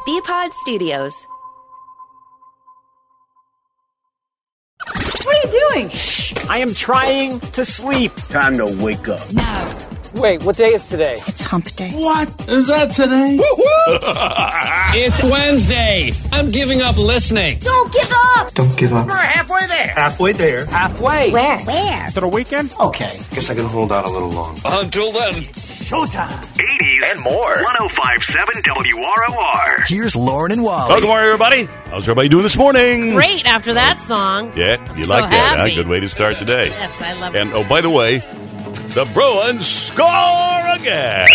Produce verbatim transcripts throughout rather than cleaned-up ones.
B-Pod Studios. What are you doing? Shh. I am trying to sleep. Time to wake up. No. Wait, what day is today? It's hump day. What? Is that today? It's Wednesday. I'm giving up listening. Don't give up. Don't give up. We're halfway there. Halfway there. Halfway. Where? Where? To the weekend? Okay. Guess I can hold out a little longer. Until then. Showtime. eighties and more. one oh five point seven W R O R. Here's Lauren and Wally. Oh, good morning, everybody. How's everybody doing this morning? Great after that song. Yeah, you So like that, huh? happy. Good way to start today. Yes, I love And, it. oh, by the way, the Bruins score again.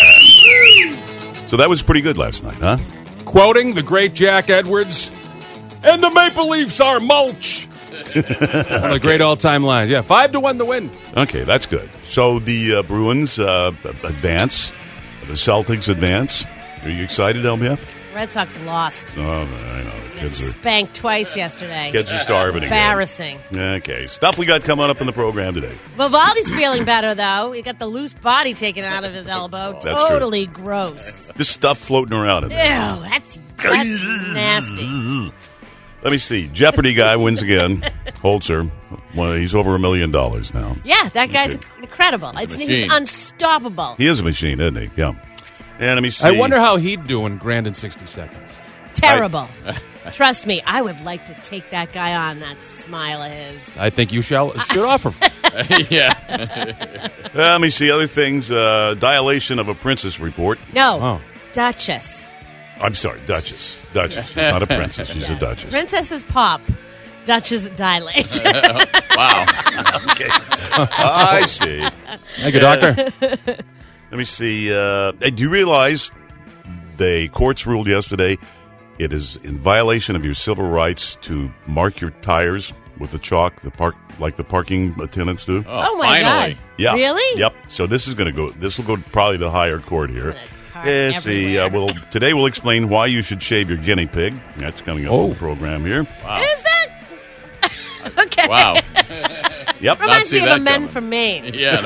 So that was pretty good last night, huh? Quoting the great Jack Edwards, and the Maple Leafs are mulch. One of the great all-time lines. Yeah, five to one the win. Okay, that's good. So the uh, Bruins uh, advance. The Celtics advance. Are you excited, L B F? Red Sox lost. Oh, I know. The kids are, Spanked twice yesterday. kids are starving again. Embarrassing. Okay, stuff we got coming up in the program today. Vivaldi's feeling better, though. He got the loose body taken out of his elbow. That's true. Totally gross. This stuff floating around in Ew, there. that's, that's nasty. Let me see. Jeopardy guy wins again. Holzer. Well, he's over a million dollars now. Yeah, that guy's Okay. incredible. It's, he's machine. unstoppable. He is a machine, isn't he? Yeah. And let me see. I wonder how he'd do in Grand in sixty seconds. Terrible. Trust me, I would like to take that guy on, that smile of his. I think you shall should offer. yeah. Uh, let me see other things. Uh, dilation of a princess report. No, Oh. Duchess. I'm sorry, Duchess. Duchess. Not a princess. She's a Duchess. Princesses pop. Duchess dilate. Wow. Okay. I see. Thank you, doctor. Let me see. Uh, hey, do you realize the courts ruled yesterday it is in violation of your civil rights to mark your tires with the chalk, the park, like the parking attendants do? Oh, my God. Yeah. Really? Yep. So this is going to go. This will go probably to higher court here. Park Let's see. Uh, everywhere. well, today we'll explain why you should shave your guinea pig. That's coming up Oh. in the program here. Is that? Okay. Wow. Yep. Reminds me see of a that men coming. from Maine. Yeah.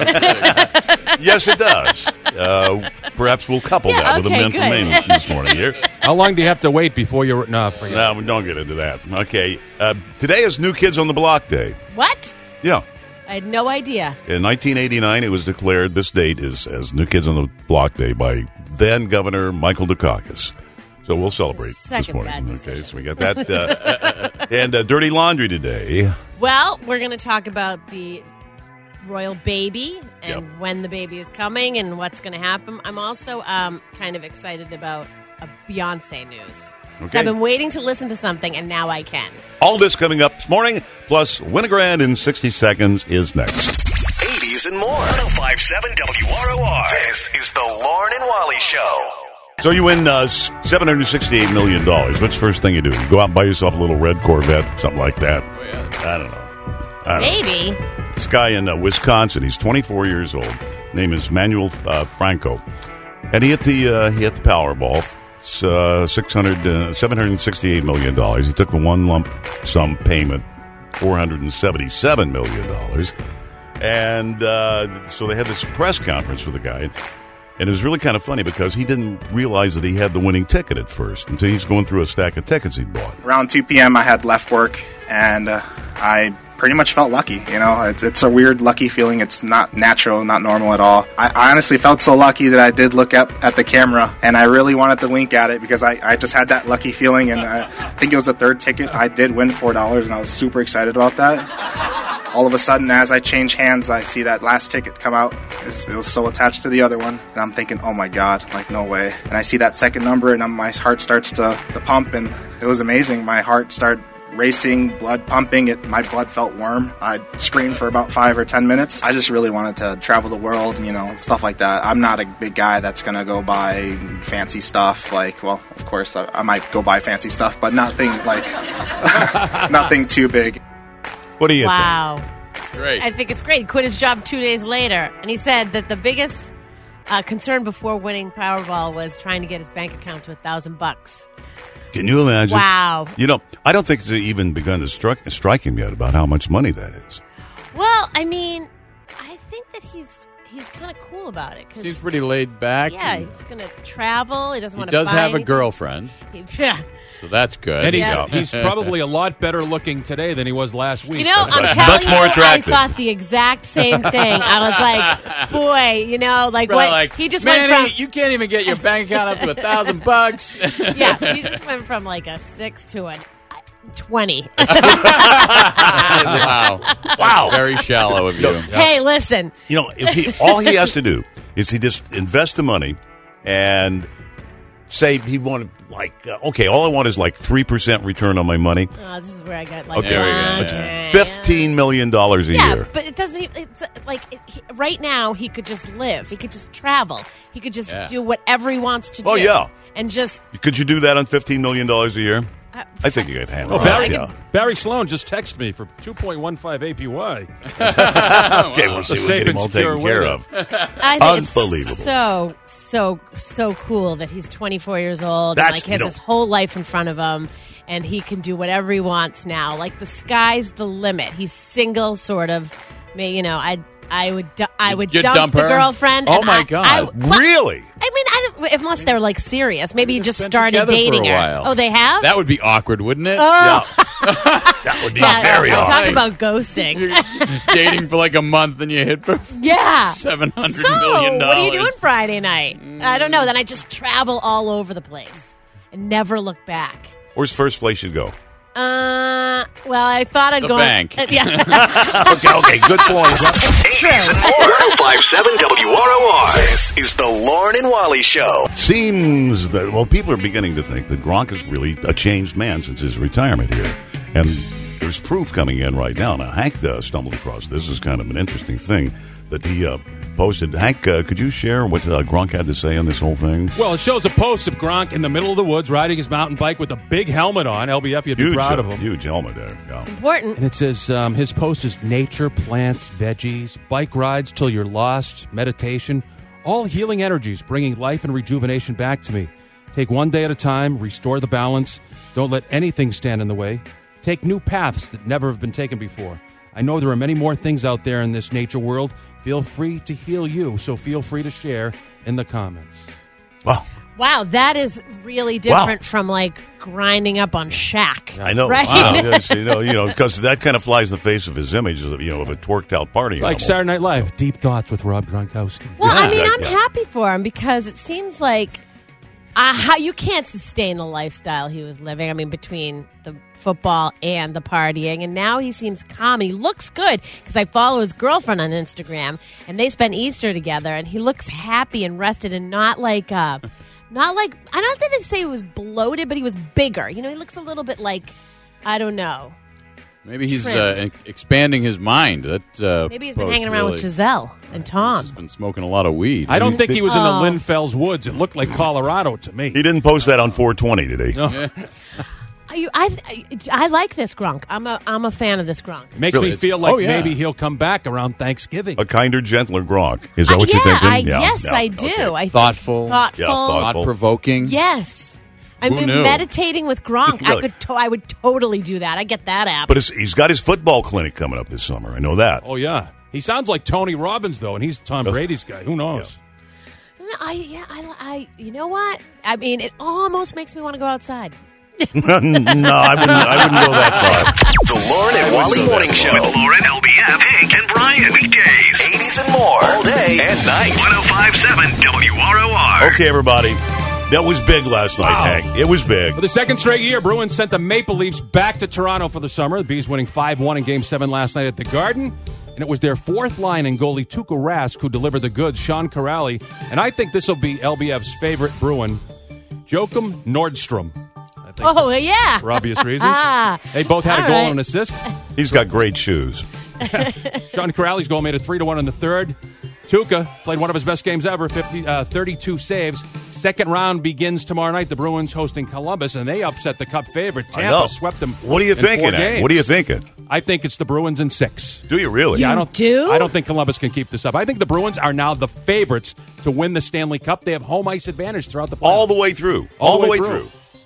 No Yes, it does. Uh, perhaps we'll couple Yeah, that with the okay, men from good. Maine this morning here. How long do you have to wait before you're... No, forget No, we don't get into that. Okay. Uh, today is New Kids on the Block Day. What? Yeah. I had no idea. In nineteen eighty-nine, it was declared this date is as New Kids on the Block Day by then Governor Michael Dukakis. So we'll celebrate Second this morning. bad Okay, decision. so we got that. Uh, and uh, Dirty Laundry today. Well, we're going to talk about the royal baby and Yep. when the baby is coming and what's going to happen. I'm also um, kind of excited about a Beyonce news. 'Cause Okay. I've been waiting to listen to something, and now I can. All this coming up this morning, plus Win a Grand in sixty seconds is next. eighties and more. one oh five point seven W R O R. This is the Lauren and Wally Show. So you win uh, seven hundred sixty-eight million dollars. What's the first thing you do? You go out and buy yourself a little red Corvette, something like that. I don't know. I don't know. Maybe. This guy in uh, Wisconsin, he's twenty-four years old. Name is Manuel uh, Franco, and he hit the uh, he hit the Powerball. It's uh, six hundred, uh, seven hundred sixty-eight million dollars. He took the one lump sum payment, four hundred seventy-seven million dollars, and uh, so they had this press conference with the guy. And it was really kind of funny because he didn't realize that he had the winning ticket at first until he's going through a stack of tickets he bought. Around two p.m. I had left work, and uh, I pretty much felt lucky. You know, it's, it's a weird lucky feeling. It's not natural, not normal at all. I, I honestly felt so lucky that I did look up at the camera, and I really wanted to wink at it because I, I just had that lucky feeling, and I think it was the third ticket. I did win four dollars, and I was super excited about that. All of a sudden, as I change hands, I see that last ticket come out. It's, it was so attached to the other one, and I'm thinking, oh my God, like no way. And I see that second number, and um, my heart starts to, to pump, and it was amazing. My heart started racing, blood pumping. It, my blood felt warm. I screamed for about five or ten minutes. I just really wanted to travel the world, you know, stuff like that. I'm not a big guy that's going to go buy fancy stuff. Like, well, of course, I, I might go buy fancy stuff, but nothing like, nothing too big. What do you Wow. think? Great. I think it's great. He quit his job two days later, and he said that the biggest uh, concern before winning Powerball was trying to get his bank account to a thousand bucks. Can you imagine? Wow. You know, I don't think it's even begun to strike, strike him yet about how much money that is. Well, I mean, I think that he's he's kind of cool about it. 'Cause, Seems pretty laid back. yeah, he's going to travel. He doesn't He want to does buy have a anything. girlfriend, He- yeah. so that's good. And he's, Yeah. he's probably a lot better looking today than he was last week. You know, I'm Much telling more you, attractive. I thought the exact same thing. I was like, boy, you know, like Probably what like, he just Manny, went from. you can't even get your bank account up to a thousand bucks. Yeah, he just went from like a six to a twenty. Wow. Wow. Very shallow of you. Hey, listen. You know, if he all he has to do is he just invest the money and say he wanted like uh, okay, all I want is like three percent return on my money. Oh, this is where I got like Okay. There we go, one, yeah. two, Fifteen million dollars a Yeah, year. but it doesn't. even- It's uh, like it, he, right now he could just live. He could just travel. He could just Yeah. do whatever he wants to do. Oh, yeah. and just Could you do that on fifteen million dollars a year? uh, I think you could handle Oh, it. Barry, Yeah. Barry Sloan just texted me for two point one five A P Y. Okay, we'll see. The We'll safe get him and all secure taken care way. of. I think it's Unbelievable. so so so cool that he's twenty-four years old That's- and like has you know- his whole life in front of him, and he can do whatever he wants now. Like the sky's the limit. He's single, sort of. May you know, I I would du- I would You'd dump, dump the her? girlfriend. Oh, and my I- God. I, well, Really? I mean, I don't, unless they're like serious. Maybe you They've just been started together for dating a her. while. Oh, they have. That would be awkward, wouldn't it? Oh. That would be Yeah, very talk awkward. about ghosting. Dating for like a month and you hit for Yeah. seven hundred So, million dollars. what are you doing Friday night? I don't know. Then I just travel all over the place and never look back. Where's first place you'd go? Uh, well, I thought I'd The go. bank. Uh, yeah. Okay, okay, good point. eighties and more. one oh five seven W R O R. This is the Lauren and Wally Show. Seems that, well, people are beginning to think that Gronk is really a changed man since his retirement here. And there's proof coming in right now. Now, Hank uh, stumbled across this. Is kind of an interesting thing that he uh, posted. Hank, uh, could you share what uh, Gronk had to say on this whole thing? Well, it shows a post of Gronk in the middle of the woods riding his mountain bike with a big helmet on. L B F, you'd be Huge, proud of uh, him. huge helmet there. Yeah. Important. And it says um, his post is nature, plants, veggies, bike rides till you're lost, meditation, all healing energies, bringing life and rejuvenation back to me. Take one day at a time, restore the balance. Don't let anything stand in the way. Take new paths that never have been taken before. I know there are many more things out there in this nature world. Feel free to heal you, so feel free to share in the comments. Wow. Wow, that is really different from like grinding up on Shaq. I know. Right? Wow. Yes, you know, you know, because that kind of flies in the face of his image, of, you know, of a twerked out party. Like animal. Saturday Night Live, Deep Thoughts with Rob Gronkowski. Well, I mean, Yeah. I'm happy for him because it seems like uh, how you can't sustain the lifestyle he was living. I mean, between the football and the partying, and now he seems calm. He looks good because I follow his girlfriend on Instagram, and they spent Easter together, and he looks happy and rested, and not like, uh, not like I don't think to say he was bloated, but he was bigger. You know, he looks a little bit like I don't know. Maybe he's Trim. uh, e- expanding his mind. That uh, Maybe he's been post hanging around with really- Giselle and Tom. He's been smoking a lot of weed. I don't think he was in the Oh. Lynn Fells woods. It looked like Colorado to me. He didn't post that on four twenty, did he? No. I, I, I, I like this Gronk. I'm a I'm a fan of this Gronk. Makes Really? me feel like Oh, yeah. maybe he'll come back around Thanksgiving. A kinder, gentler Gronk. Is that Uh, what yeah, you're thinking? I, Yeah, yes, yeah, I do. okay. I think Thoughtful. thoughtful. Yeah, thoughtful. Thought provoking. Yes, I've Who been knew? meditating with Gronk. I Really? could, to- I would totally do that. I get that app. But it's, he's got his football clinic coming up this summer. I know that. Oh, yeah. He sounds like Tony Robbins, though, and he's Tom Brady's guy. Who knows? No, I, yeah, I, I, you know what? I mean, it almost makes me want to go outside. no, I wouldn't. I wouldn't go that far. The Lauren and Wally Morning Show. With Lauren, L B F, Hank, and Brian. Weekdays. eighties and more. All day and night. one oh five seven W R O R. Okay, everybody. That was big last night, Wow. Hank. It was big. For the second straight year, Bruins sent the Maple Leafs back to Toronto for the summer. The Bees winning five one in Game seven last night at the Garden. And it was their fourth line and goalie Tuukka Rask who delivered the goods, Sean Corrali. And I think this will be L B F's favorite Bruin, Joachim Nordstrom. I think Oh yeah, for obvious reasons. They both had a All goal right. and an assist. He's got great shoes. Sean Corrali's goal made it three to one in the third. Tuukka played one of his best games ever, fifty, uh, thirty-two saves. Second round begins tomorrow night. The Bruins hosting Columbus, and they upset the Cup favorite. I know. Tampa swept them. What are you in four thinking, Hank? games. What are you thinking? I think it's the Bruins in six. Do you really? Yeah, I don't do? I don't think Columbus can keep this up. I think the Bruins are now the favorites to win the Stanley Cup. They have home ice advantage throughout the playoffs. All the way through. All, the way, through.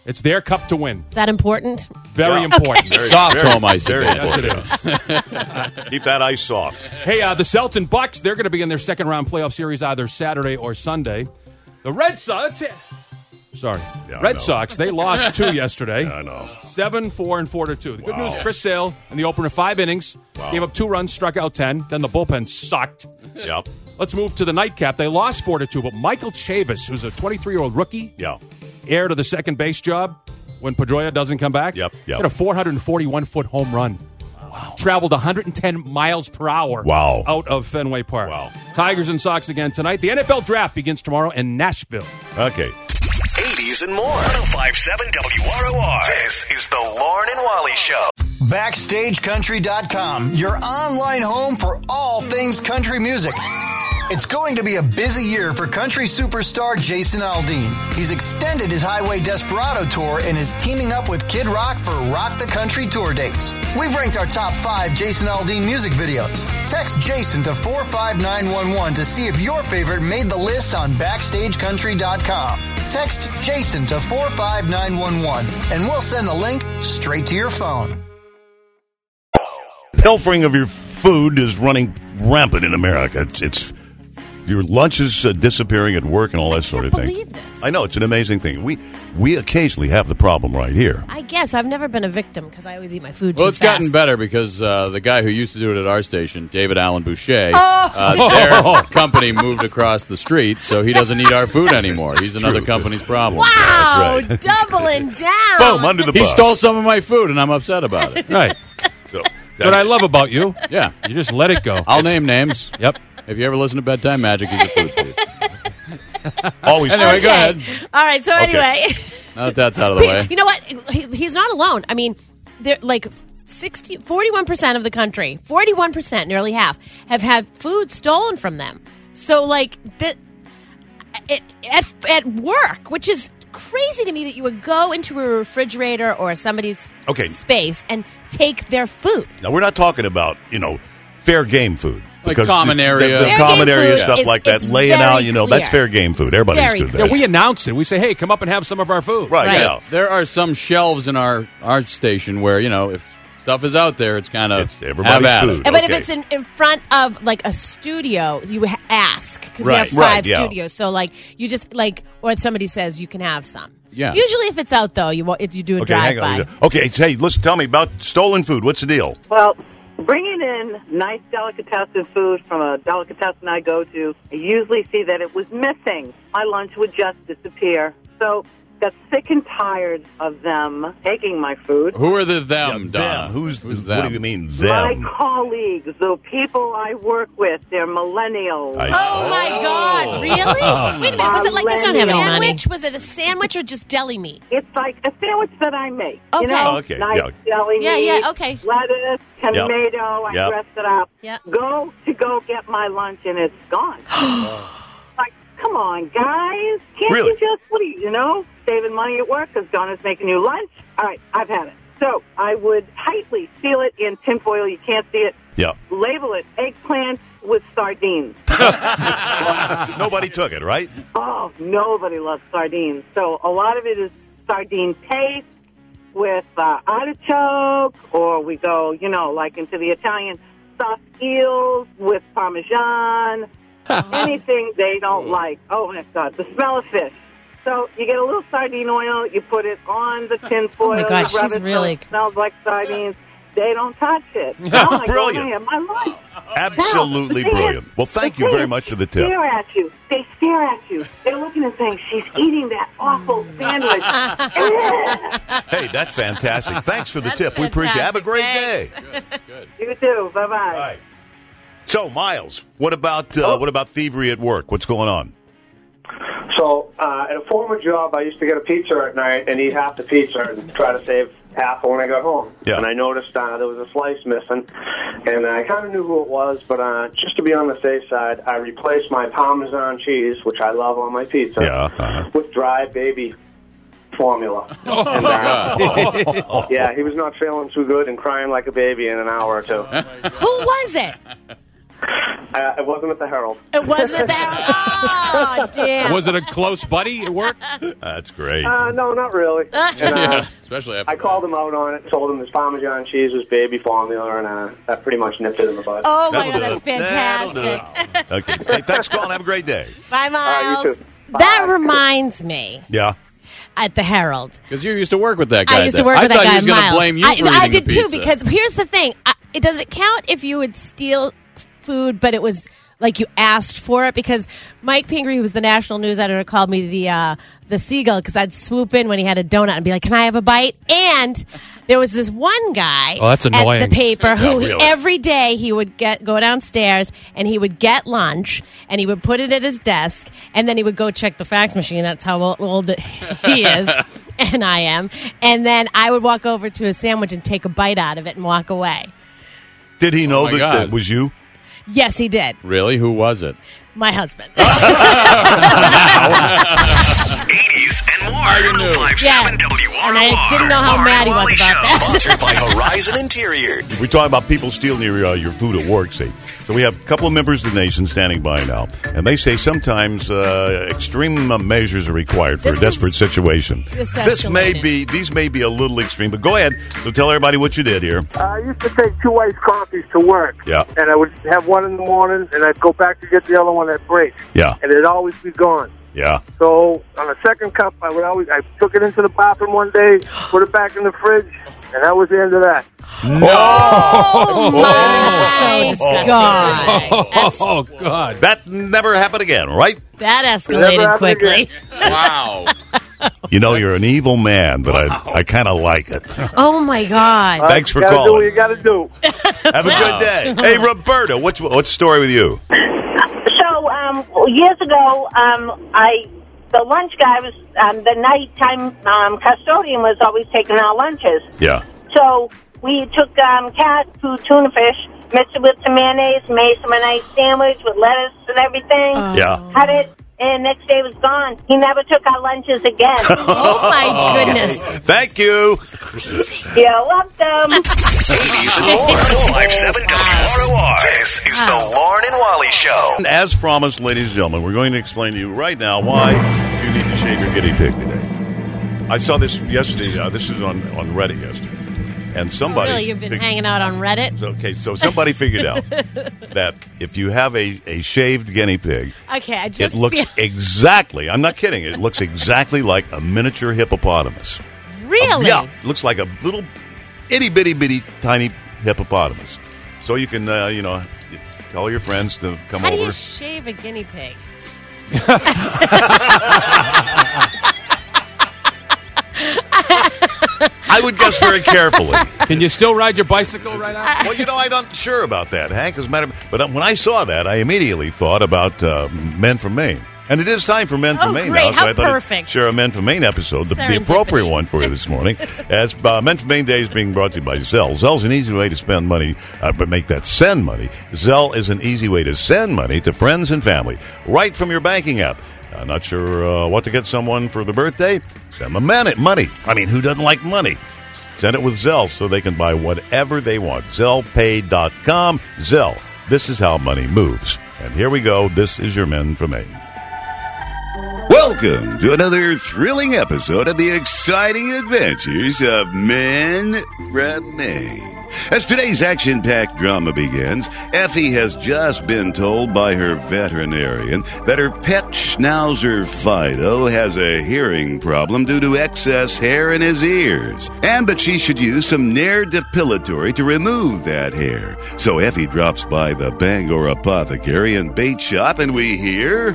It's their cup to win. Is that important? Very Yeah. important. Very- Soft very- home ice. very advantage. Yes, it is. Keep that ice soft. Hey, uh, the Celtics Bucks, they're going to be in their second round playoff series either Saturday or Sunday. The Red Sox, sorry, Yeah, I Red know. Sox, they lost two yesterday. I know. Seven, four, and four to two. The good Wow. news, Chris Sale in the opener, five innings, Wow. gave up two runs, struck out ten. Then the bullpen sucked. Yep. Let's move to the nightcap. They lost four to two, but Michael Chavis, who's a twenty-three-year-old rookie, Yeah. heir to the second base job when Pedroia doesn't come back. Yep, yep. Hit a four hundred forty-one foot home run. Wow. Traveled one hundred ten miles per hour. Wow. Out of Fenway Park. Wow. Tigers and Sox again tonight. The N F L draft begins tomorrow in Nashville. Okay. eighties and more. one oh five point seven W R O R. This is the Lauren and Wally Show. Backstage Country dot com, your online home for all things country music. It's going to be a busy year for country superstar Jason Aldean. He's extended his Highway Desperado tour and is teaming up with Kid Rock for Rock the Country tour dates. We've ranked our top five Jason Aldean music videos. Text Jason to four five nine one one to see if your favorite made the list on Backstage Country dot com. Text Jason to four five nine one one and we'll send the link straight to your phone. Pilfering of your food is running rampant in America. It's, it's your lunch is uh, disappearing at work and all that sort of thing. believe this. I know, it's an amazing thing. We we occasionally have the problem right here. I guess I've never been a victim because I always eat my food Well, too it's fast. gotten better because uh, the guy who used to do it at our station, David Allen Boucher, Oh. uh, their company moved across the street, so he doesn't eat our food anymore. He's another company's problem. Wow, That's right. doubling down. Boom, under the He bus. stole some of my food, and I'm upset about it. Right. So, What I love about you, Yeah. you just let it go. I'll name names. Yep. If you ever listen to Bedtime Magic, he's a food thief. always Anyway, go Okay. ahead. All right, so Okay. anyway. Now that that's out of the way. You know what? He, he's not alone. I mean, they're like sixty, forty-one percent of the country, forty-one percent, nearly half, have had food stolen from them. So, like, the, it, at, at work, which is crazy to me that you would go into a refrigerator or somebody's Okay. space and take their food. Now, we're not talking about, you know, fair game food. Like Because common the- area. The, the Fair common game area food stuff is- like that, it's laying very out, you know, that's clear. fair game food. Everybody's very good clear. there. Yeah, we announce it. We say, hey, come up and have some of our food. Right, Right. yeah. There are some shelves in our, our station where, you know, if stuff is out there, it's kind of It's everybody's have at it. food. And But if Okay. it's in, in front of like a studio, you ha- ask because we Right. have five Right, yeah. studios. So like you just like, or somebody says you can have some. Yeah. Usually, if it's out though, you wa- if you do a Okay, hang drive on. by. Okay, hey, listen, tell me about stolen food. What's the deal? Well, bringing in nice delicatessen food from a delicatessen I go to, I usually see that it was missing. My lunch would just disappear. So got sick and tired of them taking my food. Who are the them, Yeah, Donna? them. Who's, Who's what them? do you mean, My them? colleagues, the people I work with, they're millennials. I- Oh my God! Really? Wait a minute. Was it like a I don't have sandwich? any Money. Was it a sandwich or just deli meat? It's like a sandwich that I make. Okay. You know, Oh, okay, nice yeah. deli Yeah, meat, yeah, okay. lettuce, tomato, I Yep. dress it up. Yep. Go to go get my lunch and it's gone. Like, come on, guys. Can't Really? you just, what do you, you know, saving money at work because Donna's making you lunch? All right, I've had it. So I would tightly seal it in tinfoil. You can't see it. Yeah. Label it eggplant with sardines. Nobody took it, right? Oh, nobody loves sardines. So a lot of it is sardine paste with uh, artichoke, or we go, you know, like into the Italian soft eels with Parmesan, anything they don't like. Oh, my God, the smell of fish. So you get a little sardine oil, you put it on the tin foil. Oh, my gosh, you rub she's it so really- it smells like sardines. They don't touch it. Now I go Brilliant. and have my lunch. Absolutely Now, the thing brilliant. is- Well, thank the you thing very is, much for the They tip. stare at you. They stare at you. They're looking and saying, she's eating that awful sandwich. Hey, that's fantastic. Thanks for the That's tip. We appreciate it. Have a great day. fantastic. You too. Bye-bye. All right. So, Miles, what about uh, what about thievery at work? What's going on? So, uh, at a former job, I used to get a pizza at night and eat half the pizza and try to save half when I got home. Yeah. And I noticed uh, there was a slice missing, and I kind of knew who it was, but uh, just to be on the safe side, I replaced my Parmesan cheese, which I love on my pizza, Yeah. Uh-huh. with dry baby formula. And, uh, yeah, he was not feeling too good and crying like a baby in an hour or two. Who was it? Uh, it wasn't at the Herald. It wasn't that. Oh, damn. Was it a close buddy at work? That's great. Uh, no, not really. And, uh, Yeah, especially after I called him out on it, told him his Parmesan cheese was baby formula, and uh, that pretty much nipped it in the bud. Oh, my That'll God, do that's it. That'll do fantastic. it. Okay. Hey, thanks for calling. Have a great day. Bye, All right, Miles. you too. That reminds me Yeah. at the Herald. Because you used to work with that guy. I used to there. work I with that thought guy, he was going to Miles. blame you I, for I eating did the too, pizza. because here's the thing. I, it does it count if you would steal food, but it was like you asked for it? Because Mike Pingree, who was the national news editor, called me the uh, the seagull because I'd swoop in when he had a donut and be like, "Can I have a bite?" And there was this one guy Oh, that's annoying. at the paper who Yeah, really. every day he would get go downstairs and he would get lunch and he would put it at his desk and then he would go check the fax machine. That's how old, old he is and I am. And then I would walk over to his sandwich and take a bite out of it and walk away. Did he know my that God. that was you? Yes, he did. Really? Who was it? My husband. eighties and more. you knew. oh five Yeah. seven W R O R. And I didn't know how Lauren mad he and was Wally about Show. that. Sponsored by Horizon Interior. We're talking about people stealing your uh, your food at work, see. So we have a couple of members of the nation standing by now, and they say sometimes uh, extreme uh, measures are required for This a desperate is- situation. this This may escalated. be these may be a little extreme, but go ahead. So tell everybody what you did here. I used to take two iced coffees to work. Yeah. And I would have one in the morning, and I'd go back to get the other one at break. Yeah. And it'd always be gone. Yeah. So on the second cup, I would always I took it into the bathroom one day, put it back in the fridge, and that was the end of that. Oh, my Oh. God. That's, Oh, God. That never happened again, right? that Never escalated happened quickly. Wow. You know, you're an evil man, but I I kind of like it. Oh, my God. Thanks for gotta do what calling. you got to do. Have a good day. Hey, Roberta, what's what's the story with you? So, um, years ago, um, I the lunch guy was um, the nighttime um, custodian was always taking our lunches. Yeah. So we took um, cat food, tuna fish, mixed it with some mayonnaise, made some a nice sandwich with lettuce and everything. Yeah. Cut it, and next day it was gone. He never took our lunches again. Oh, my goodness. Thank you. You're welcome. eighties and more. oh five seven W R O R. This is the Lauren and Wally Show. And as promised, ladies and gentlemen, we're going to explain to you right now why you need to shave your guinea pig today. I saw this yesterday. Uh, this is on, on Reddit yesterday. And somebody... Really, you've been fig- hanging out on Reddit? Okay, so somebody figured out that if you have a, a shaved guinea pig, Okay, I just it looks feel- exactly, I'm not kidding, it looks exactly like a miniature hippopotamus. Really? Yeah, looks like a little itty bitty bitty tiny hippopotamus. So you can, uh, you know, tell your friends to come How do over. you shave a guinea pig? I would guess very carefully. Can you still ride your bicycle right now? Well, you know, I'm not sure about that, Hank. As a matter, but when I saw that, I immediately thought about uh, Men from Maine. And it is time for Men from Oh, Maine great. now, so How I thought I'd perfect. share a Men from Maine episode, the, the Serendipity. appropriate one for you this morning. As uh, Men from Maine Day is being brought to you by Zelle. Zelle's an easy way to spend money, uh, but make that send money. Zelle is an easy way to send money to friends and family right from your banking app. Uh, not sure uh, what to get someone for their birthday? Send them money. money. I mean, who doesn't like money? Send it with Zelle so they can buy whatever they want. Zelle Pay dot com. Zelle. This is how money moves. And here we go. This is your Men from Maine. Welcome to another thrilling episode of the exciting adventures of Men from Maine. As today's action-packed drama begins, Effie has just been told by her veterinarian that her pet schnauzer Fido has a hearing problem due to excess hair in his ears, and that she should use some Nair depilatory to remove that hair. So Effie drops by the Bangor Apothecary and Bait Shop, and we hear...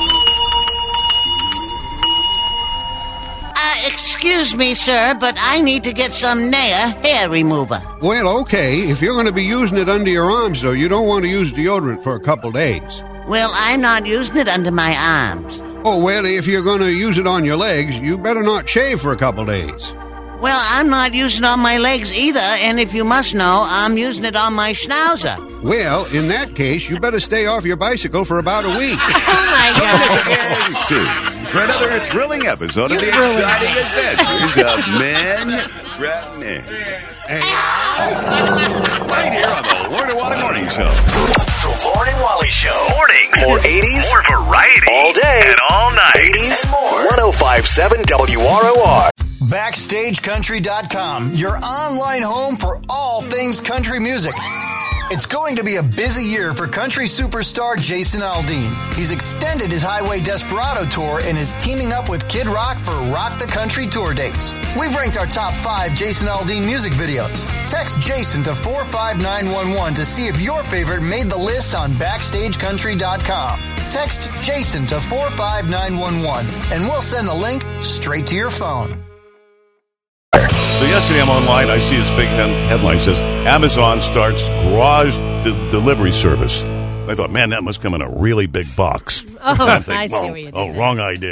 Excuse me, sir, but I need to get some Nair hair remover. Well, okay. If you're going to be using it under your arms, though, you don't want to use deodorant for a couple days. Well, I'm not using it under my arms. Oh, well, if you're going to use it on your legs, you better not shave for a couple days. Well, I'm not using it on my legs either, and if you must know, I'm using it on my schnauzer. Well, in that case, you better stay off your bicycle for about a week. Oh, my Join us again soon for another thrilling episode of the exciting adventures of Men from Men. Right here on the Lauren and Wally Morning Show. The Lauren and Wally Show. Mornings. More eighties. More variety. All day. And all night. eighties and more. one oh five point seven W R O R. Backstage Country dot com, your online home for all things country music. It's going to be a busy year for country superstar Jason Aldean. He's extended his Highway Desperado tour and is teaming up with Kid Rock for Rock the Country tour dates. We've ranked our top five Jason Aldean music videos. Text Jason to four five nine one one to see if your favorite made the list on Backstage Country dot com. Text Jason to four five nine one one and we'll send the link straight to your phone. So yesterday I'm online, I see this big he- headline says, Amazon starts garage de- delivery service. I thought, man, that must come in a really big box. Oh, I'm thinking, I see well, what you did Oh, there. wrong idea.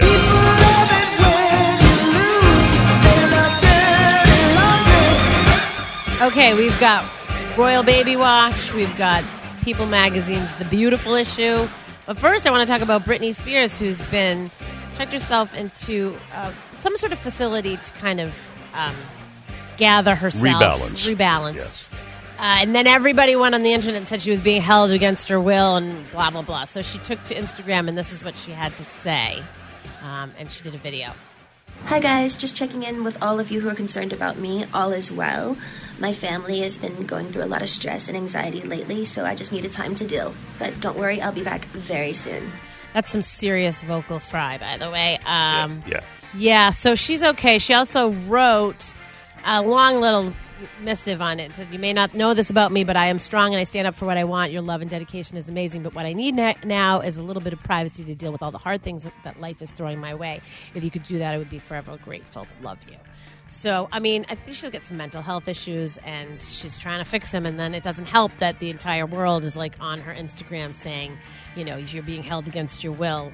Okay, we've got Royal Baby Wash. We've got People Magazine's The Beautiful issue. But first, I want to talk about Britney Spears, who's been checked herself into uh, some sort of facility to kind of um, gather herself. Rebalance. Rebalance. Yes. Uh, and then everybody went on the internet and said she was being held against her will and blah, blah, blah. So she took to Instagram, and this is what she had to say. Um, and she did a video. Hi guys, just checking in with all of you who are concerned about me. All is well. My family has been going through a lot of stress and anxiety lately, so I just needed time to deal. But don't worry, I'll be back very soon. That's some serious vocal fry, by the way. Um, yeah. Yeah, so she's okay. She also wrote a long little missive on it. So you may not know this about me, but I am strong and I stand up for what I want. Your love and dedication is amazing, but what I need na- now is a little bit of privacy to deal with all the hard things that, that life is throwing my way. If you could do that, I would be forever grateful. Love you. So, I mean, I think she's got some mental health issues, and she's trying to fix them, and then it doesn't help that the entire world is, like, on her Instagram saying, you know, you're being held against your will.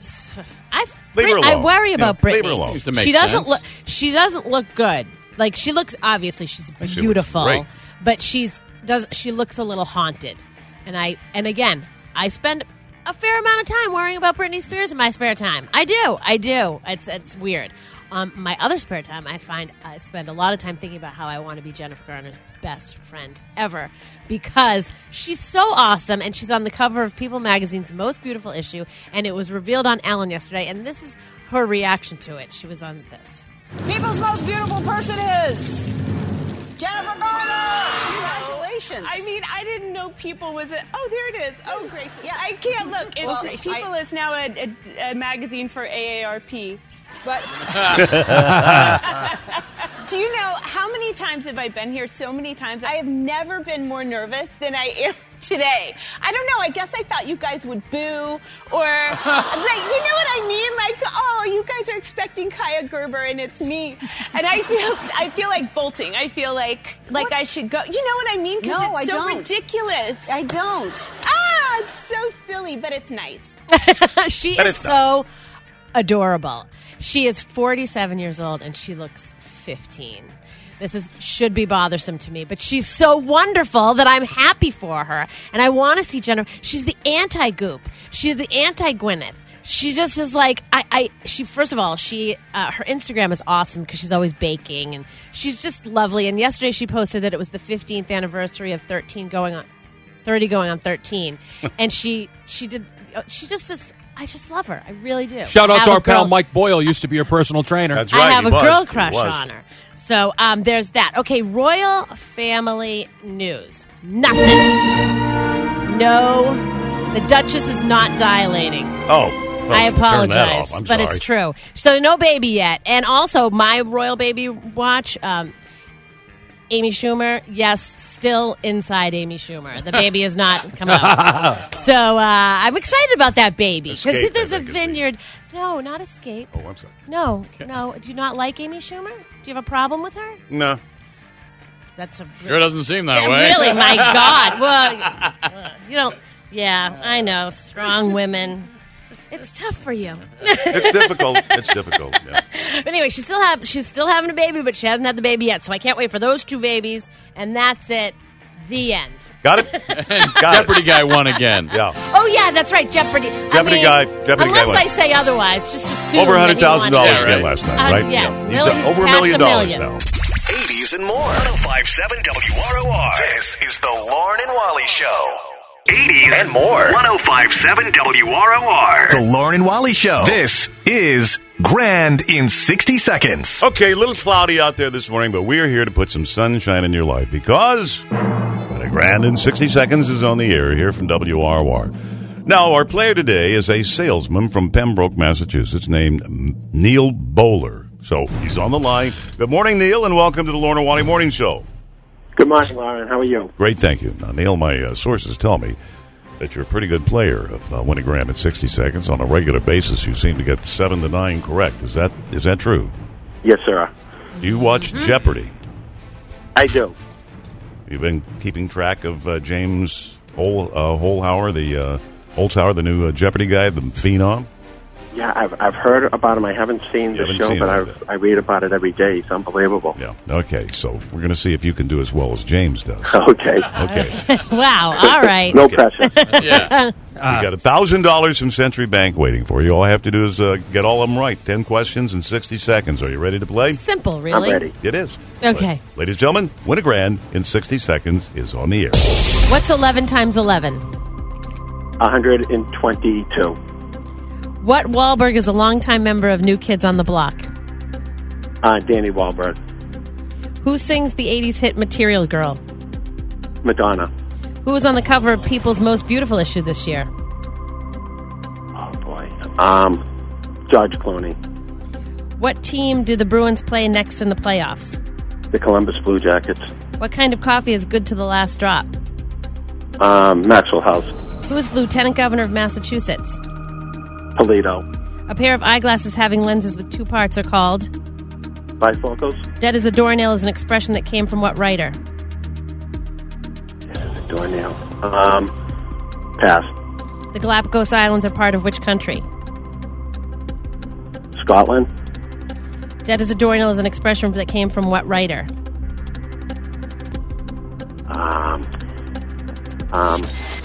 I, Leave her I alone. worry about Yeah, leave Britney. her alone. Seems to make she doesn't sense. look. She doesn't look good. Like, she looks, obviously, she's looks beautiful, great. but she's does she looks a little haunted. And I and again, I spend a fair amount of time worrying about Britney Spears in my spare time. I do, I do. It's it's weird. Um, my other spare time, I find I spend a lot of time thinking about how I want to be Jennifer Garner's best friend ever, because she's so awesome, and she's on the cover of People Magazine's Most Beautiful issue, and it was revealed on Ellen yesterday, and this is her reaction to it. She was on this. People's most beautiful person is Jennifer Garner. Congratulations. I mean, I didn't know People was a... Oh, there it is. Oh, gracious. Yeah. I can't look. It's, Well, People I- is now a, a, a magazine for A A R P. But do you know how many times have I been here? So many times. I have never been more nervous than I am today. I don't know. I guess I thought you guys would boo, or like, you know what I mean? Like, oh, you guys are expecting Kaya Gerber and it's me, and I feel I feel like bolting. I feel like like I should go. You know what I mean? 'Cause No, it's I so don't. ridiculous. I don't. Ah, it's so silly, but it's nice. She But is it's so adorable. She is forty-seven years old, and she looks fifteen. This is should be bothersome to me, but she's so wonderful that I'm happy for her, and I want to see Jennifer. She's the anti-Goop. She's the anti-Gwyneth. She just is like I. I she first of all, she uh, her Instagram is awesome because she's always baking, and she's just lovely. And yesterday she posted that it was the fifteenth anniversary of thirteen going on thirty going on thirteen, and she she did she just is. I just love her. I really do. Shout I out have to a our pal girl- Mike Boyle, used to be your personal trainer. That's I have a girl crush on her. So um, there's that. Okay, royal family news. Nothing. No, the Duchess is not dilating. Oh. I well, turn that apologize, off. I'm but sorry. it's true. So no baby yet. And also, my royal baby watch, um, Amy Schumer, yes, still inside Amy Schumer. The baby is not come out. So uh, I'm excited about that baby. Because Escape, there's I a think, vineyard. No, not Escape. Oh, I'm sorry. No, no. Do you not like Amy Schumer? Do you have a problem with her? No. That's a Sure doesn't seem that Yeah, way. Really, my God. Well, uh, you don't. Yeah, I know. Strong women. It's tough for you. It's difficult. It's difficult. Yeah. But anyway, she's still have she's still having a baby, but she hasn't had the baby yet. So I can't wait for those two babies, and that's it. The end. Got it? Got Jeopardy guy won again. Yeah. Oh, Oh, yeah, that's right, Jeopardy. Jeopardy I mean, guy- Jeopardy guy unless won. I say otherwise, just assume Over one hundred thousand dollars that he again won. last night, Uh, right? yes, Yeah. really, He's he's uh, over a past million a dollars million. now. eighties and more. one oh five point seven W R O R. This is the Lauren and Wally Show. eighties and more. one oh five point seven W R O R. The Lauren and Wally Show. This is Grand in sixty seconds. Okay, a little cloudy out there this morning, but we're here to put some sunshine in your life because a Grand in sixty seconds is on the air here from W R O R. Now, our player today is a salesman from Pembroke, Massachusetts, named Neil Bowler. So he's on the line. Good morning, Neil, and welcome to the Lauren and Wally Morning Show. Good morning, Lauren. How are you? Great, thank you. Now, Neil, my uh, sources tell me that you're a pretty good player of uh, winning Grand in sixty seconds. On a regular basis, you seem to get seven to nine correct. Is that is that true? Yes, sir. Do you watch Jeopardy? I do. You've been keeping track of uh, James Hol, uh, Holhauer, the uh, Holzhauer, the new uh, Jeopardy guy, the phenom? Yeah, I've I've heard about him. I haven't seen You the haven't show, seen but it, I've, I read about it every day. It's unbelievable. Yeah. Okay, so we're going to see if you can do as well as James does. Okay. Okay. Wow, all right. No pressure. Yeah. You got a thousand dollars from Century Bank waiting for you. All I have to do is uh, get all of them right. Ten questions in sixty seconds. Are you ready to play? Simple, really. I'm ready. It is. Okay. Ladies and gentlemen, Win a Grand in sixty seconds is on the air. What's eleven times eleven? one hundred twenty-two. What Wahlberg is a longtime member of New Kids on the Block? Uh, Danny Wahlberg. Who sings the eighties hit Material Girl? Madonna. Who was on the cover of People's Most Beautiful issue this year? Oh, boy. Um, George Clooney. What team do the Bruins play next in the playoffs? The Columbus Blue Jackets. What kind of coffee is good to the last drop? Um, Maxwell House. Who is the Lieutenant Governor of Massachusetts? Toledo. A pair of eyeglasses having lenses with two parts are called? Bifocals. Dead as a doornail is an expression that came from what writer? Doornail. Um, pass. The Galapagos Islands are part of which country? Scotland. Dead as a doornail is an expression that came from what writer? Um, um.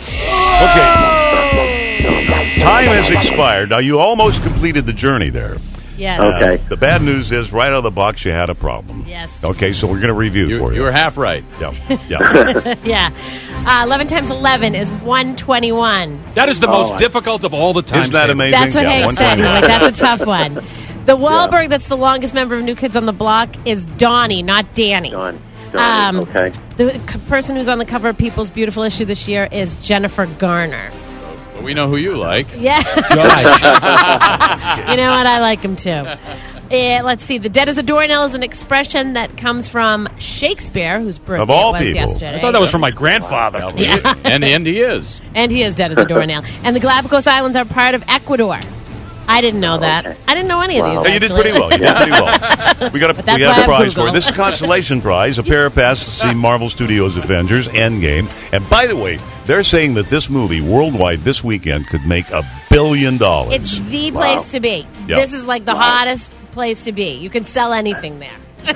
Okay. Time has expired. Now, you almost completed the journey there. Yes. Okay. Uh, the bad news is, right out of the box, you had a problem. Yes. Okay, so we're going to review You, for you. you were half right. Yeah. Yeah. Yeah. Uh, eleven times eleven is one twenty-one. That is the Oh, most I- difficult of all the times. Isn't that tables. amazing? That's what Yeah, Hank said. He's like, that's a tough one. The Wahlberg Yeah. that's the longest member of New Kids on the Block is Donnie, not Danny. Don. Um, okay. The c- person who's on the cover of People's Beautiful issue this year is Jennifer Garner. But we know who you like. Yeah. Judge. You know what? I like him too. Uh, let's see. The dead as a doornail is an expression that comes from Shakespeare, whose birthday Of all it was people. yesterday. I thought that was from my grandfather. Yeah. And, and he is. And he is dead as a doornail. And the Galapagos Islands are part of Ecuador. I didn't know that. Okay. I didn't know any Wow. of these. Yeah, you did actually. pretty well. You did pretty well. We got a, But that's we why have I a have prize for Google. you. This is a consolation prize, a pair of passes to see Marvel Studios Avengers Endgame. And by the way, they're saying that this movie worldwide this weekend could make a billion dollars. It's the place to be. Yeah. This is like the hottest place to be. You can sell anything there.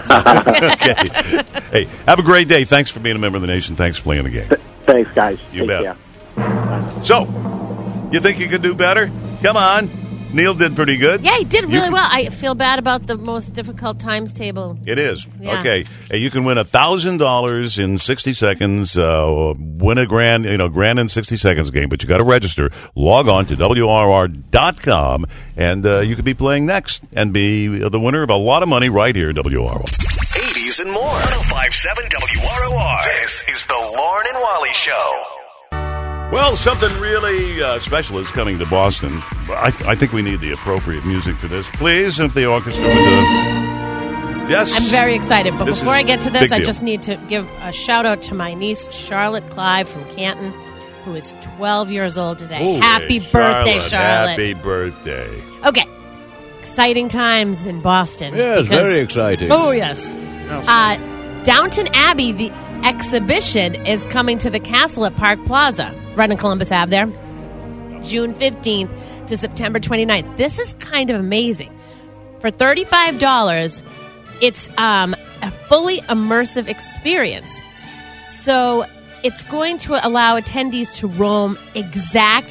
Okay. Hey, have a great day. Thanks for being a member of the nation. Thanks for playing the game. Thanks, guys. You Take bet. care. So, you think you could do better? Come on. Neil did pretty good. Yeah, he did You really can- well. I feel bad about the most difficult times table. It is. Yeah. Okay. Hey, you can win one thousand dollars in sixty seconds, uh, win a grand, you know, grand in sixty seconds game, but you got to register. Log on to W R R dot com, and uh, you could be playing next and be the winner of a lot of money right here at W R R. eighties and more. one oh five point seven W R O R. This is the Lauren and Wally Show. Well, something really uh, special is coming to Boston. I, I think we need the appropriate music for this. Please, if the orchestra would... Uh, yes. I'm very excited. But This before is I get to big this, I deal. just need to give a shout out to my niece, Charlotte Clive from Canton, who is twelve years old today. Ooh, Happy hey, birthday, Charlotte. Happy birthday. Okay. Exciting times in Boston. Yes, because- very exciting. Oh, yes. Uh, Downton Abbey, the exhibition, is coming to the castle at Park Plaza, right on Columbus Ave there, June fifteenth to September twenty-ninth. This is kind of amazing. For thirty-five dollars, it's um, a fully immersive experience. So it's going to allow attendees to roam exact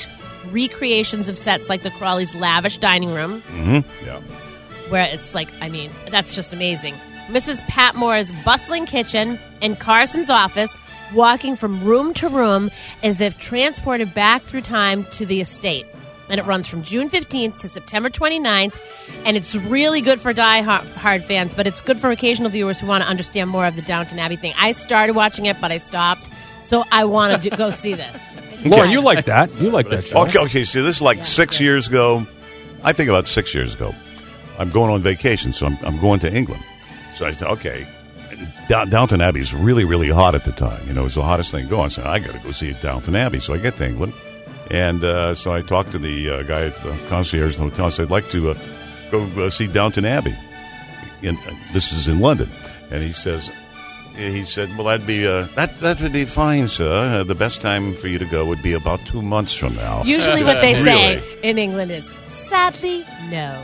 recreations of sets like the Crawleys' lavish dining room, Mm-hmm. Yeah. where it's like, I mean, that's just amazing. Missus Patmore's bustling kitchen and Carson's office, walking from room to room as if transported back through time to the estate. And it runs from June fifteenth to September twenty-ninth. And it's really good for die-hard fans, but it's good for occasional viewers who want to understand more of the Downton Abbey thing. I started watching it, but I stopped. So I want to do, go see this. Lauren, you like that. You like that show. Okay, okay. See, this is like six years ago. I think about six years ago. I'm going on vacation, so I'm, I'm going to England. So I said, okay, Down, Downton Abbey is really, really hot at the time. You know, it's the hottest thing going. So I got to go see Downton Abbey. So I get to England. And uh, so I talked to the uh, guy at the concierge in the hotel. I said, I'd like to uh, go uh, see Downton Abbey. And uh, this is in London. And he says, he said, well, that'd be, uh, that, that would be fine, sir. Uh, the best time for you to go would be about two months from now. Usually what they say Really? in England is, sadly, no.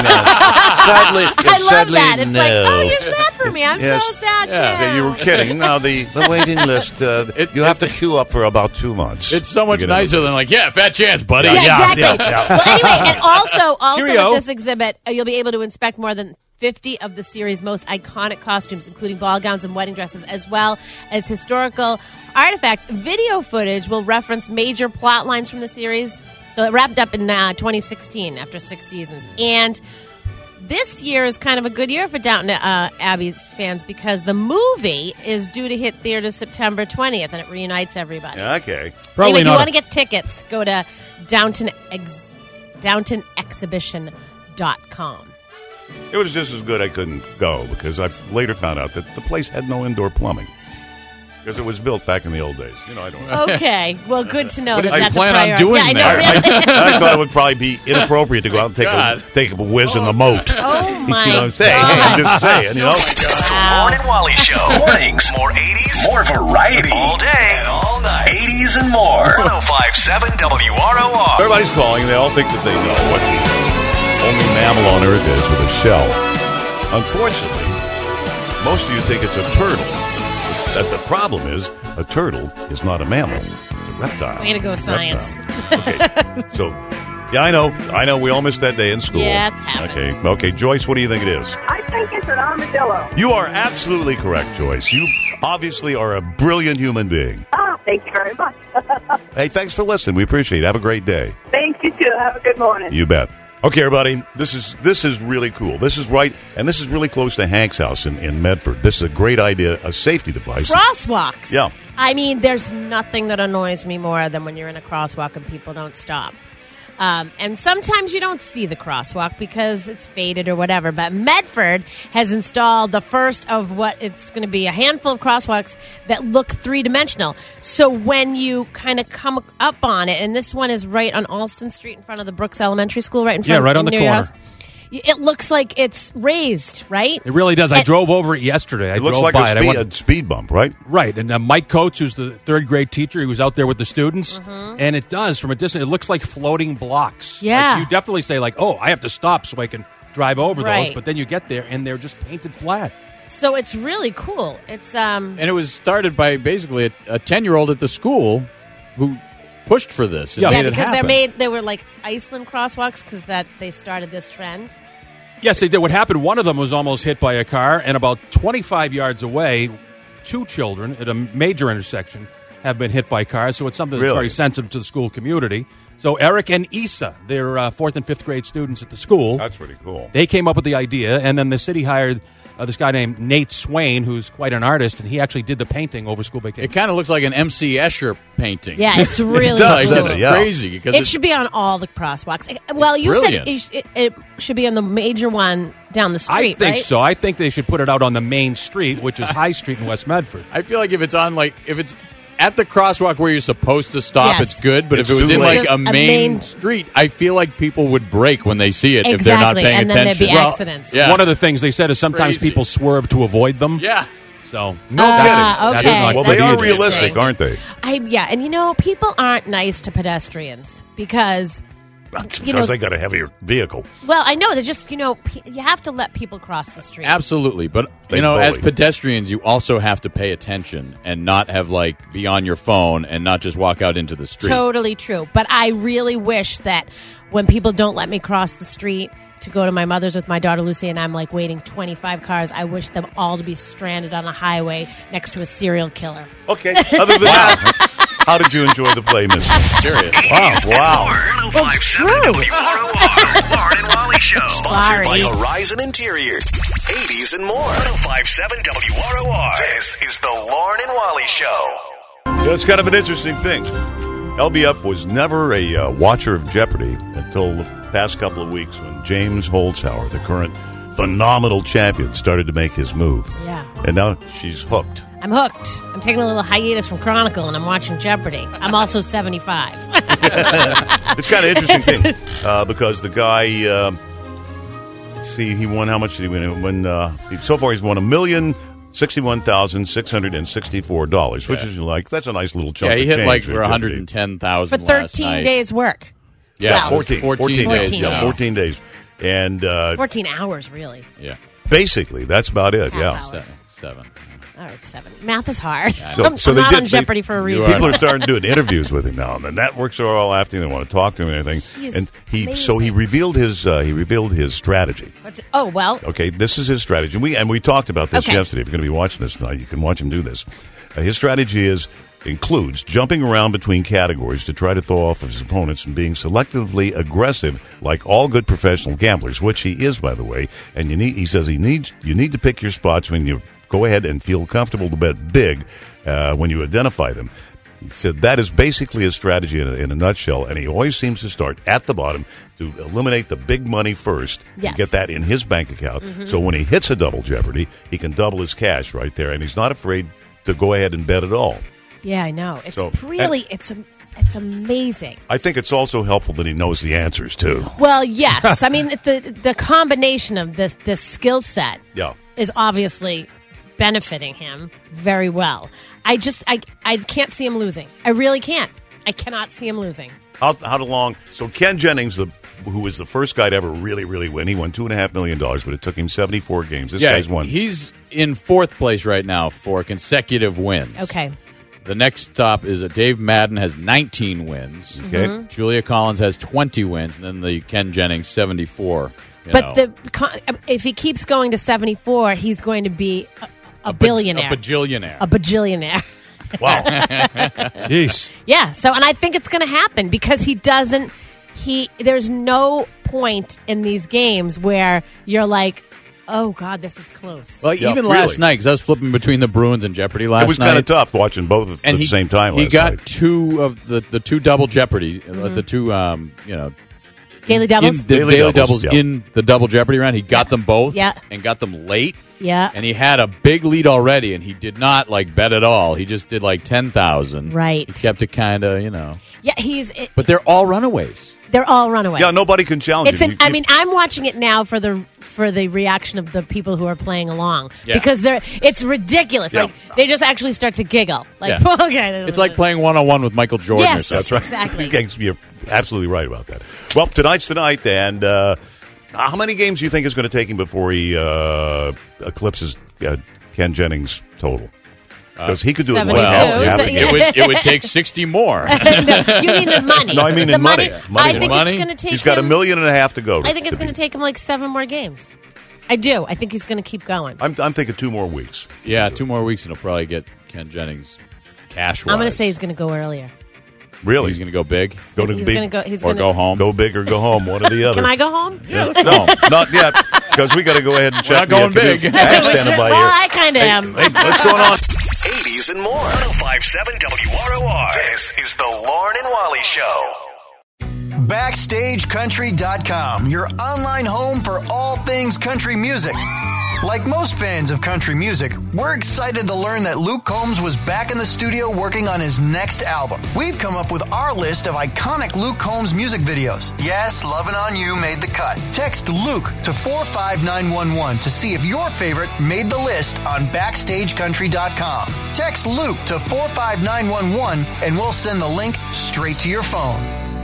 Sadly, I love sadly, that. It's like, no. oh, you're sad for me. I'm Yes. so sad, Yeah, too. you were kidding. No, the, the waiting list, uh, you have to queue up for about two months. It's so much to get nicer in. than like, yeah, fat chance, buddy. Yeah, Yeah, exactly. yeah, yeah. Well, anyway, and also, also Cheerio. with this exhibit, uh, you'll be able to inspect more than fifty of the series' most iconic costumes, including ball gowns and wedding dresses, as well as historical artifacts. Video footage will reference major plot lines from the series. So it wrapped up in uh, twenty sixteen after six seasons. And this year is kind of a good year for Downton uh, Abbey's fans because the movie is due to hit theaters September twentieth, and it reunites everybody. Yeah, okay. Anyway, if you want to get tickets, go to Downton Ex- Downton Exhibition dot com. It was just as good I couldn't go because I later found out that the place had no indoor plumbing because it was built back in the old days. You know, I don't. Okay, well, good to know What that did you that's plan a on priority. doing yeah, I know, there? really. I, I thought it would probably be inappropriate to go out and take a, God. take a whiz in the moat. Oh, my You know what I'm saying? Hey, I'm just saying, you know? The Lauren and Wally Show. Mornings. More eighties. More variety. All day and all night. eighties and more. one oh five point seven W R O R. Everybody's calling. They all think that they know what the only mammal on Earth is with a shell. Unfortunately, most of you think it's a turtle. That the problem is a turtle is not a mammal. It's a reptile. Way to go, science. Reptile. Okay. So, yeah, I know. I know. We all missed that day in school. Yeah, it happens. Okay. Okay, Joyce, what do you think it is? I think it's an armadillo. You are absolutely correct, Joyce. You obviously are a brilliant human being. Oh, thank you very much. Hey, thanks for listening. We appreciate it. Have a great day. Thank you, too. Have a good morning. You bet. Okay, everybody, this is this is really cool. This is right, and this is really close to Hank's house in, in Medford. This is a great idea, a safety device. Crosswalks. Yeah. I mean, there's nothing that annoys me more than when you're in a crosswalk and people don't stop. Um, and sometimes you don't see the crosswalk because it's faded or whatever. But Medford has installed the first of what it's going to be a handful of crosswalks that look three-dimensional. So when you kind of come up on it, and this one is right on Alston Street in front of the Brooks Elementary School, right in front Yeah, right on the near your corner. house, it looks like it's raised, right? It really does. I And- drove over it yesterday. I It looks drove like by a it. I speed, went- a speed bump, right? Right, and uh, Mike Coates, who's the third grade teacher, he was out there with the students, and it does from a distance. It looks like floating blocks. Yeah. Like, you definitely say like, "Oh, I have to stop so I can drive over those," Right. but then you get there and they're just painted flat. So it's really cool. It's um And it was started by basically a ten-year-old at the school who pushed for this. and yeah, made it because they're happen. made they were like Iceland crosswalks because that they started this trend. Yes, they did. What happened? One of them was almost hit by a car, and about twenty-five yards away, two children at a major intersection have been hit by cars. So it's something that's Really? very sensitive to the school community. So Eric and Issa, they're uh, fourth and fifth grade students at the school. That's pretty cool. They came up with the idea, and then the city hired uh, this guy named Nate Swain, who's quite an artist, and he actually did the painting over school vacation. It kind of looks like an M C Escher painting. Yeah, it's really does, cool. doesn't it? Yeah. Crazy because It it's, should be on all the crosswalks. Well, you brilliant. said it, sh- it, it should be on the major one down the street, I think right? so. I think they should put it out on the main street, which is High Street in West Medford. I feel like if it's on like if it's at the crosswalk where you're supposed to stop, Yes. it's good. But It's if it was too in late. like a A main, main- street, I feel like people would brake when they see it if they're not Exactly, paying and then there'd attention. be accidents. Yeah. One of the things they said is sometimes Crazy. people swerve to avoid them. yeah. So No Uh, kidding. that okay. is not Well, good they are either. realistic, aren't they? I yeah, and you know, people aren't nice to pedestrians because That's you because know, they got a heavier vehicle. well, I know they're just you know p- you have to let people cross the street. Absolutely, but They you know, as bully. pedestrians, you also have to pay attention and not have like be on your phone and not just walk out into the street. Totally true. But I really wish that when people don't let me cross the street to go to my mother's with my daughter Lucy and I'm like waiting twenty-five cars, I wish them all to be stranded on a highway next to a serial killer. Okay. Other than that, how did you enjoy the play, Miss Serious? Wow. Wow. Well, it's true. Lauren and Wally Show. Sponsored by Sorry. Horizon Interiors. eighties and more. ten fifty-seven W R O R. This is the Lauren and Wally Show. Yeah, it's kind of an interesting thing. L B F was never a uh, watcher of Jeopardy until the past couple of weeks when James Holzhauer, the current phenomenal champion, started to make his move. Yeah. And now she's hooked. I'm hooked. I'm taking a little hiatus from Chronicle and I'm watching Jeopardy. I'm also seventy-five. It's kind of interesting thing uh, because the guy, uh, see, he won, how much did he win? When, uh, he, so far he's won a million sixty-one thousand six hundred and sixty-four dollars, which Yeah. is like, that's a nice little chunk Yeah, he of hit change like at for Jeopardy. one hundred ten thousand For last thirteen night. days work. Yeah, Well, fourteen, fourteen, fourteen days. days, Yeah, yes. fourteen days. And uh, fourteen hours, really. Yeah. basically, that's about it. Half Yeah. hours. Seven. Seven. All right, seven. Math is hard. So, I'm, so I'm they not did, on Jeopardy they, for a reason. People are starting doing interviews with him now, and the networks are all after him. They want to talk to him and everything. He is and he, amazing. so he revealed his, uh, he revealed his strategy. What's it? Oh, well. Okay, this is his strategy. We and we talked about this Okay. yesterday. If you're going to be watching this tonight, you can watch him do this. Uh, his strategy is includes jumping around between categories to try to throw off his opponents and being selectively aggressive, like all good professional gamblers, which he is, by the way. And you need, he says, he needs you need to pick your spots when you go ahead and feel comfortable to bet big uh, when you identify them. He said that is basically his strategy in a, in a nutshell, and he always seems to start at the bottom to eliminate the big money first Yes. and get that in his bank account. Mhm. So when he hits a double jeopardy, he can double his cash right there, and he's not afraid to go ahead and bet at all. Yeah, I know. It's So- really, it's a, it's amazing. I think it's also helpful that he knows the answers too. Well, yes. I mean, the the combination of this this skill set Yeah. is obviously benefiting him very well. I just, I, I can't see him losing. I really can't. I cannot see him losing. How how long? So Ken Jennings, the who was the first guy to ever really really win, he won two and a half million dollars, but it took him seventy four games. This yeah, guy's won. he's in fourth place right now for consecutive wins. Okay. The next stop is uh, Dave Madden has nineteen wins. Okay. Mhm. Julia Collins has twenty wins, and then the Ken Jennings seventy-four. you But know. the con- if he keeps going to seventy-four, he's going to be a, a, A baj- billionaire. a bajillionaire. A bajillionaire. Wow. Jeez. Yeah, so and I think it's going to happen because he doesn't he there's no point in these games where you're like, "Oh god, this is close." Well, Yeah, even really. last night, because I was flipping between the Bruins and Jeopardy last It was night. kind of tough watching both at and the he, same time. He last got night. two of the, the two double Jeopardy, uh, Mhm. the two um, you know Daily in doubles? the Daily daily, doubles, doubles, yeah. in the double Jeopardy round. He got them both, Yeah. and got them late. Yeah. And he had a big lead already, and he did not like bet at all. He just did like ten thousand. Right. He kept it kind of, you know. Yeah, he's it, But they're all runaways. they're all runaways. Yeah, nobody can challenge It's him. an, I mean, I'm watching it now for the for the reaction of the people who are playing along Yeah. because they're it's ridiculous. Yeah. Like they just actually start to giggle. Like Yeah. okay, It's like playing one on one with Michael Jordan. Yes, or something. That's right. exactly. You're absolutely right about that. Well, tonight's tonight, and uh, how many games do you think is going to take him before he uh, eclipses uh, Ken Jennings' total? Because he could do it in one seventy-two, half. half so- a game. It would it would take sixty more. No, you mean the money? No, I mean the in money. money. Money. I think Money? it's going to take. He's got a him- million and a half to go. To, I think it's to going to be- take him like seven more games. I do. I think he's going to keep going. I'm, I'm thinking two more weeks. Yeah, two more weeks, and he'll probably get Ken Jennings cash. I'm going to say he's going to go earlier. Really? He's going to go big. Go to He's big gonna go- he's or gonna- go home. Go big or go home. One or the other. Can I go home? Yeah, no, not yet. Because we got to go ahead and We're check. not going the uh, big. commute. I'm standing by well, here. I kind of Hey, am. hey, what's going on? eighties and more. ten fifty-seven W R O R. This is the Lauren and Wally Show. Backstage Country dot com, your online home for all things country music. Like most fans of country music, we're excited to learn that Luke Combs was back in the studio working on his next album. We've come up with our list of iconic Luke Combs music videos. Yes, Lovin' On You made the cut. Text Luke to four five nine one one to see if your favorite made the list on Backstage Country dot com. Text Luke to four five nine one one and we'll send the link straight to your phone.